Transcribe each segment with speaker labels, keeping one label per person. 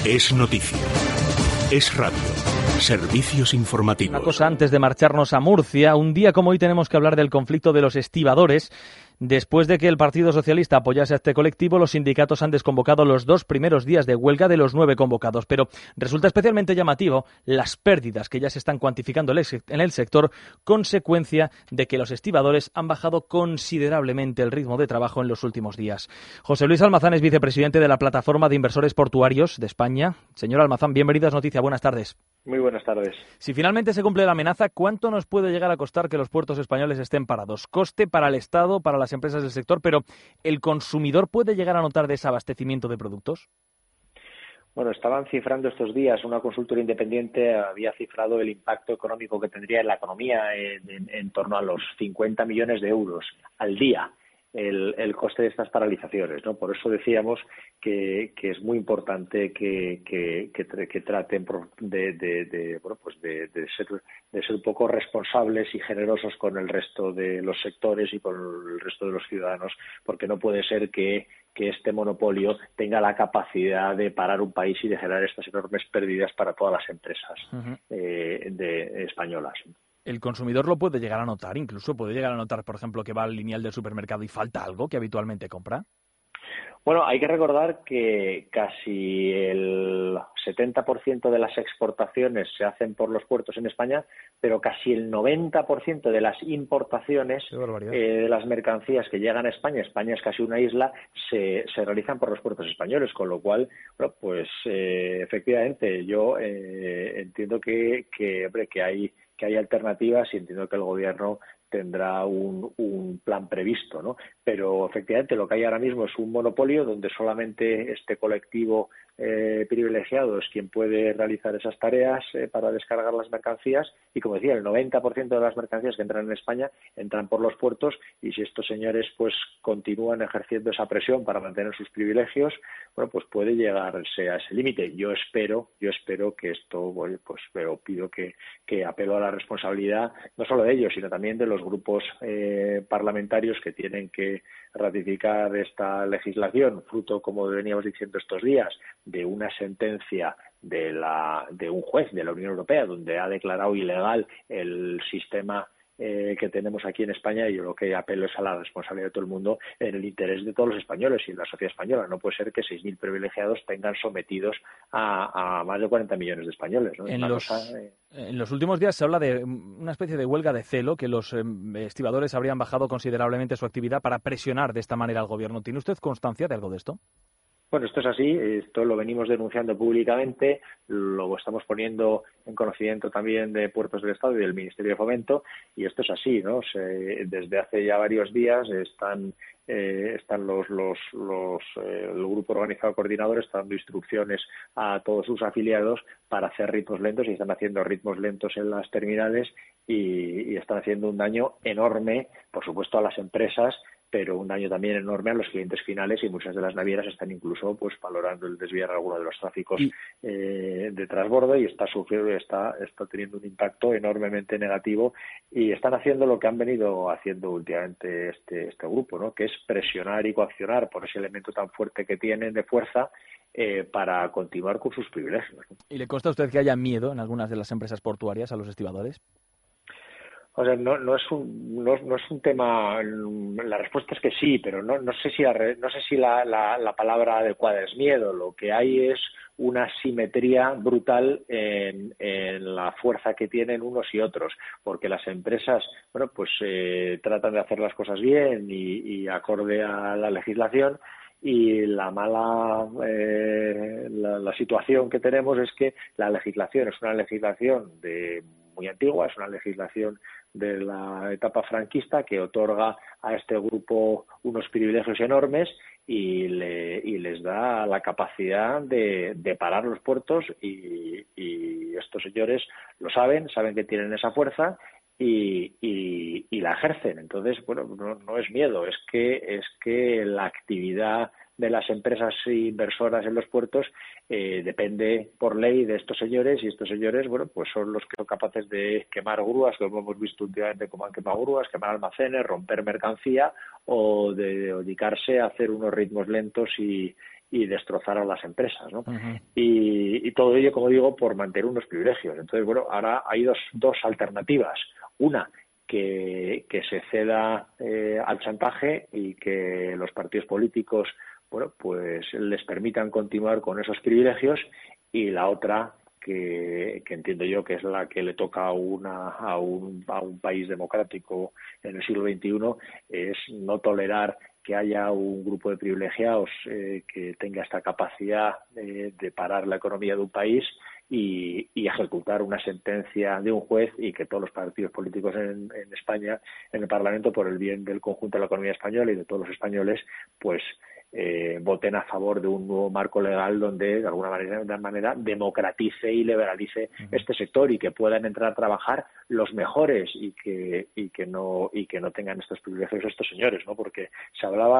Speaker 1: Es noticia. Es radio. Servicios informativos.
Speaker 2: Una cosa antes de marcharnos a Murcia. Un día como hoy tenemos que hablar del conflicto de los estibadores. Después de que el Partido Socialista apoyase a este colectivo, los sindicatos han desconvocado los 2 primeros días de huelga de los 9 convocados. Pero resulta especialmente llamativo las pérdidas que ya se están cuantificando en el sector, consecuencia de que los estibadores han bajado considerablemente el ritmo de trabajo en los últimos días. José Luis Almazán es vicepresidente de la Plataforma de Inversores Portuarios de España. Señor Almazán, bienvenido a Noticia. Buenas tardes.
Speaker 3: Muy buenas tardes.
Speaker 2: Si finalmente se cumple la amenaza, ¿cuánto nos puede llegar a costar que los puertos españoles estén parados? Coste para el Estado, para las empresas del sector, pero ¿el consumidor puede llegar a notar desabastecimiento de productos?
Speaker 3: Bueno, estaban cifrando estos días, una consultora independiente había cifrado el impacto económico que tendría en la economía en torno a los 50 millones de euros al día. El coste de estas paralizaciones, ¿no? Por eso decíamos que es muy importante que traten de ser un poco responsables y generosos con el resto de los sectores y con el resto de los ciudadanos, porque no puede ser que este monopolio tenga la capacidad de parar un país y de generar estas enormes pérdidas para todas las empresas españolas.
Speaker 2: El consumidor lo puede llegar a notar, incluso puede llegar a notar, por ejemplo, que va al lineal del supermercado y falta algo que habitualmente compra.
Speaker 3: Bueno, hay que recordar que casi el 70% de las exportaciones se hacen por los puertos en España, pero casi el 90% de las importaciones de las mercancías que llegan a España es casi una isla, se realizan por los puertos españoles, con lo cual, bueno, pues efectivamente yo entiendo que hay alternativas y entiendo que el Gobierno tendrá un plan previsto, ¿no? Pero efectivamente lo que hay ahora mismo es un monopolio donde solamente este colectivo privilegiado es quien puede realizar esas tareas para descargar las mercancías y, como decía, el 90% de las mercancías que entran en España entran por los puertos y si estos señores pues continúan ejerciendo esa presión para mantener sus privilegios, bueno, pues puede llegarse a ese límite. Yo espero que esto, bueno, pues pido que apelo a la responsabilidad no solo de ellos, sino también de los grupos parlamentarios que tienen que ratificar esta legislación, fruto, como veníamos diciendo estos días, de una sentencia de un juez de la Unión Europea donde ha declarado ilegal el sistema que tenemos aquí en España, y yo lo que apelo es a la responsabilidad de todo el mundo en el interés de todos los españoles y en la sociedad española. No puede ser que 6.000 privilegiados tengan sometidos a más de 40 millones de españoles, ¿no?
Speaker 2: En los últimos días se habla de una especie de huelga de celo, que los estibadores habrían bajado considerablemente su actividad para presionar de esta manera al Gobierno. ¿Tiene usted constancia de algo de esto?
Speaker 3: Bueno, esto es así, esto lo venimos denunciando públicamente, lo estamos poniendo en conocimiento también de Puertos del Estado y del Ministerio de Fomento, y esto es así, ¿no? Desde hace ya varios días están el grupo organizado coordinador está dando instrucciones a todos sus afiliados para hacer ritmos lentos, y están haciendo ritmos lentos en las terminales y están haciendo un daño enorme, por supuesto, a las empresas, pero un daño también enorme a los clientes finales, y muchas de las navieras están incluso pues valorando el desviar alguno de los tráficos de transbordo, y está teniendo un impacto enormemente negativo, y están haciendo lo que han venido haciendo últimamente este grupo, ¿no? Que es presionar y coaccionar por ese elemento tan fuerte que tienen de fuerza para continuar con sus privilegios, ¿no?
Speaker 2: ¿Y le consta a usted que haya miedo en algunas de las empresas portuarias a los estibadores?
Speaker 3: O sea, no es un tema. La respuesta es que sí, pero no sé si la palabra adecuada es miedo. Lo que hay es una asimetría brutal en la fuerza que tienen unos y otros, porque las empresas, bueno, pues tratan de hacer las cosas bien y acorde a la legislación. Y la situación que tenemos es que la legislación es una legislación muy antigua, es una legislación de la etapa franquista que otorga a este grupo unos privilegios enormes y les da la capacidad de parar los puertos, y estos señores lo saben que tienen esa fuerza y la ejercen. Entonces, bueno, no es miedo, es que la actividad de las empresas inversoras en los puertos depende por ley de estos señores, y estos señores, bueno, pues son los que son capaces de quemar grúas, como hemos visto últimamente cómo han quemado grúas, quemar almacenes, romper mercancía, o de dedicarse a hacer unos ritmos lentos y y destrozar a las empresas, ¿no? Y todo ello, como digo, por mantener unos privilegios. Entonces, bueno, ahora hay dos alternativas. Una, que se ceda al chantaje y que los partidos políticos, bueno, pues les permitan continuar con esos privilegios, y la otra, que entiendo yo que es la que le toca a un país democrático en el siglo XXI, es no tolerar que haya un grupo de privilegiados que tenga esta capacidad de parar la economía de un país y ejecutar una sentencia de un juez, y que todos los partidos políticos en España, en el Parlamento, por el bien del conjunto de la economía española y de todos los españoles, pues voten a favor de un nuevo marco legal donde de alguna manera democratice y liberalice este sector, y que puedan entrar a trabajar los mejores, y que no tengan estos privilegios estos señores, ¿no? Porque se hablaba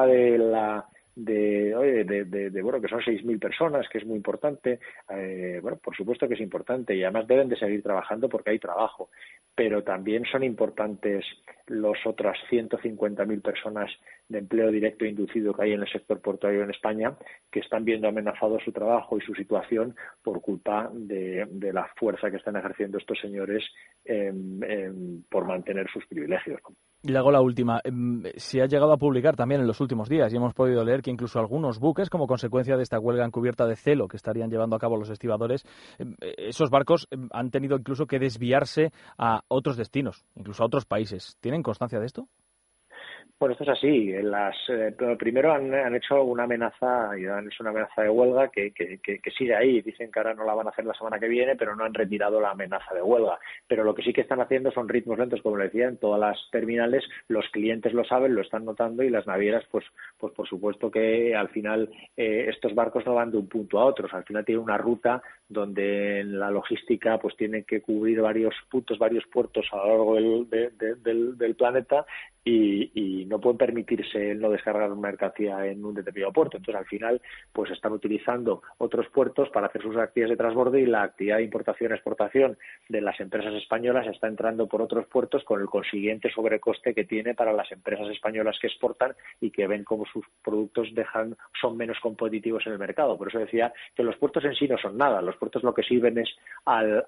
Speaker 3: bueno, que son 6.000 personas, que es muy importante. Bueno, por supuesto que es importante, y además deben de seguir trabajando porque hay trabajo, pero también son importantes los otras 150.000 personas de empleo directo e inducido que hay en el sector portuario en España, que están viendo amenazado su trabajo y su situación por culpa de la fuerza que están ejerciendo estos señores por mantener sus privilegios, ¿no?
Speaker 2: Y luego la última, se ha llegado a publicar también en los últimos días, y hemos podido leer que incluso algunos buques, como consecuencia de esta huelga encubierta de celo que estarían llevando a cabo los estibadores, esos barcos han tenido incluso que desviarse a otros destinos, incluso a otros países. ¿Tienen constancia de esto?
Speaker 3: Bueno, esto es así. Primero han hecho una amenaza, y han hecho una amenaza de huelga que sigue ahí. Dicen que ahora no la van a hacer la semana que viene, pero no han retirado la amenaza de huelga. Pero lo que sí que están haciendo son ritmos lentos, como le decía, en todas las terminales. Los clientes lo saben, lo están notando, y las navieras, pues por supuesto que al final estos barcos no van de un punto a otro. Al final tienen una ruta donde en la logística pues tienen que cubrir varios puntos, varios puertos a lo largo del planeta, y no pueden permitirse no descargar mercancía en un determinado puerto. Entonces, al final, pues están utilizando otros puertos para hacer sus actividades de transbordo, y la actividad de importación-exportación de las empresas españolas está entrando por otros puertos, con el consiguiente sobrecoste que tiene para las empresas españolas que exportan y que ven cómo sus productos son menos competitivos en el mercado. Por eso decía que los puertos en sí no son nada. Los puertos lo que sirven es al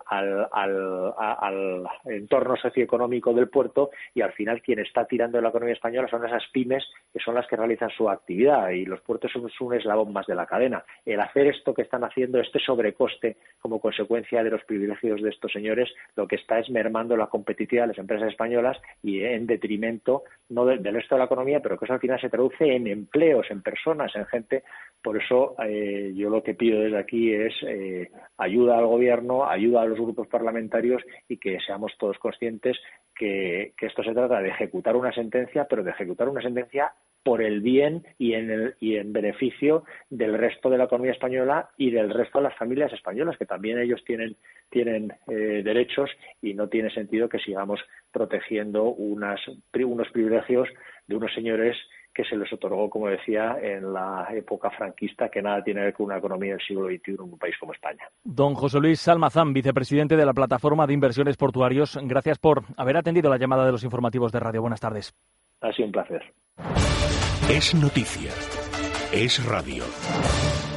Speaker 3: entorno socioeconómico del puerto, y al final quien está tirando de la economía española son esas pymes, que son las que realizan su actividad, y los puertos son un eslabón más de la cadena. El hacer esto que están haciendo, este sobrecoste como consecuencia de los privilegios de estos señores, lo que está es mermando la competitividad de las empresas españolas, y en detrimento no del resto de la economía, pero que eso al final se traduce en empleos, en personas, en gente. Por eso yo lo que pido desde aquí es ayuda al gobierno, ayuda a los grupos parlamentarios, y que seamos todos conscientes que esto se trata de ejecutar una sentencia, pero de ejecutar una sentencia por el bien y en beneficio del resto de la economía española y del resto de las familias españolas, que también ellos tienen derechos, y no tiene sentido que sigamos protegiendo unos privilegios de unos señores que se les otorgó, como decía, en la época franquista, que nada tiene que ver con una economía del siglo XXI en un país como España.
Speaker 2: Don José Luis Almazán, vicepresidente de la Plataforma de Inversiones Portuarios, gracias por haber atendido la llamada de los informativos de radio. Buenas tardes.
Speaker 3: Ha sido un placer.
Speaker 1: Es noticia. Es radio.